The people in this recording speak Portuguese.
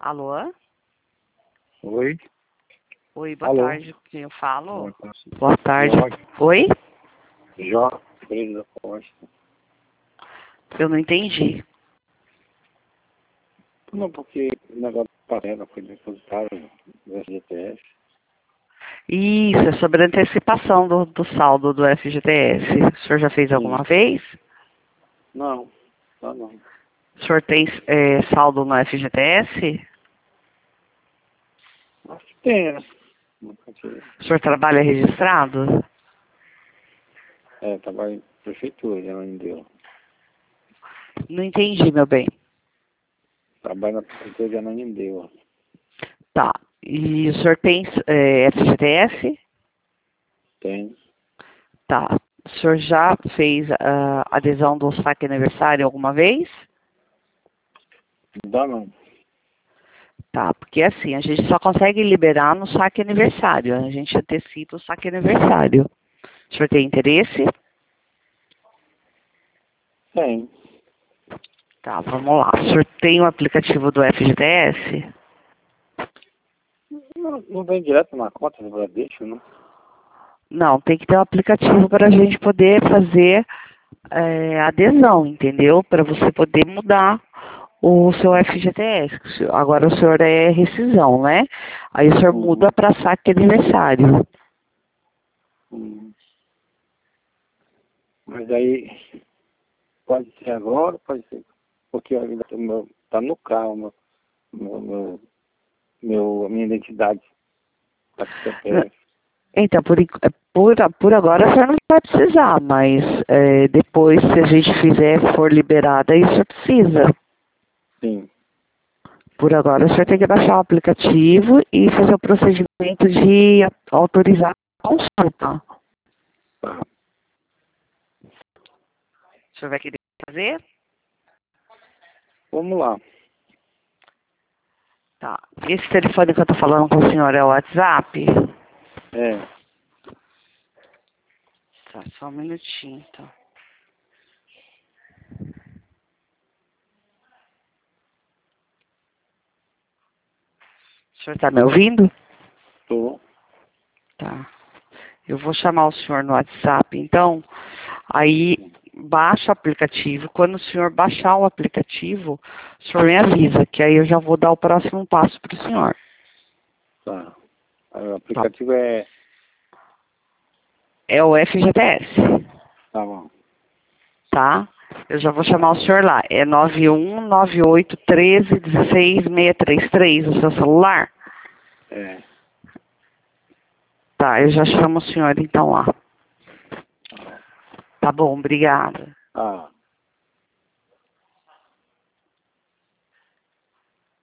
Alô? Oi? Oi, boa Alô? tarde. Quem eu falo? Boa tarde. Boa tarde. Jorge. Oi? Jorge Freire da Costa. Eu não entendi. Não, porque o negócio da parada foi depositado no FGTS. Isso, é sobre a antecipação do saldo do FGTS. O senhor já fez Sim. alguma vez? Não, não. O senhor tem saldo no FGTS? Acho que tem, né? Nunca tive. O senhor trabalha registrado? Trabalho em prefeitura, já não deu. Não entendi, meu bem. Trabalho na prefeitura, já não deu. Tá. E o senhor tem FGTS? Tem. Tá. O senhor já fez a adesão do saque aniversário alguma vez? Não dá não. Tá, porque assim, a gente só consegue liberar no saque aniversário. A gente antecipa o saque aniversário. O senhor tem interesse? Tem. Tá, vamos lá. O senhor tem o aplicativo do FGTS? Não vem direto na conta do Bradesco, não? Não, tem que ter um aplicativo para a gente poder fazer adesão, entendeu? Para você poder mudar o seu FGTS. Agora o senhor é rescisão, né? Aí o senhor muda Uhum. para saque aniversário. Uhum. Mas aí, pode ser agora, pode ser. Porque eu ainda tá no carro, a minha identidade. Tá com CPF. Então, por agora o senhor não vai precisar, mas depois, se a gente for liberada, aí o senhor precisa. Sim. Por agora, o senhor tem que baixar o aplicativo e fazer o procedimento de autorizar a consulta. Tá. O senhor vai querer fazer? Vamos lá. Tá. Esse telefone que eu estou falando com o senhor é o WhatsApp? É. Tá, só um minutinho, então. O senhor está me ouvindo? Tô. Tá. Eu vou chamar o senhor no WhatsApp, então, aí baixa o aplicativo. Quando o senhor baixar o aplicativo, o senhor me avisa, que aí eu já vou dar o próximo passo para o senhor. Tá. O aplicativo é... É o FGTS, Tá bom. tá? Eu já vou chamar o senhor lá. É 9198131663 o seu celular? É. Tá, eu já chamo o senhor então lá. Tá bom, obrigada. Ah.